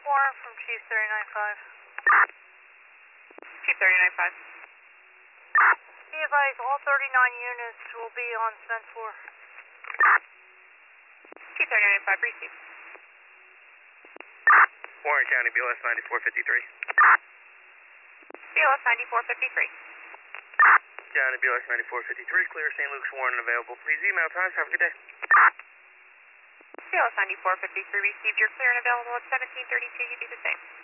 Warren from Chief 395. Chief 395. Be advised, all 39 units will be on Spend 4. Chief 395, receive. Warren County, BLS 9453. BLS 9453. County, BLS 9453, clear St. Luke's, Warren available. Please email times. Have a good day. BLS 9453 received. You're clear and available at 1732. You do the same.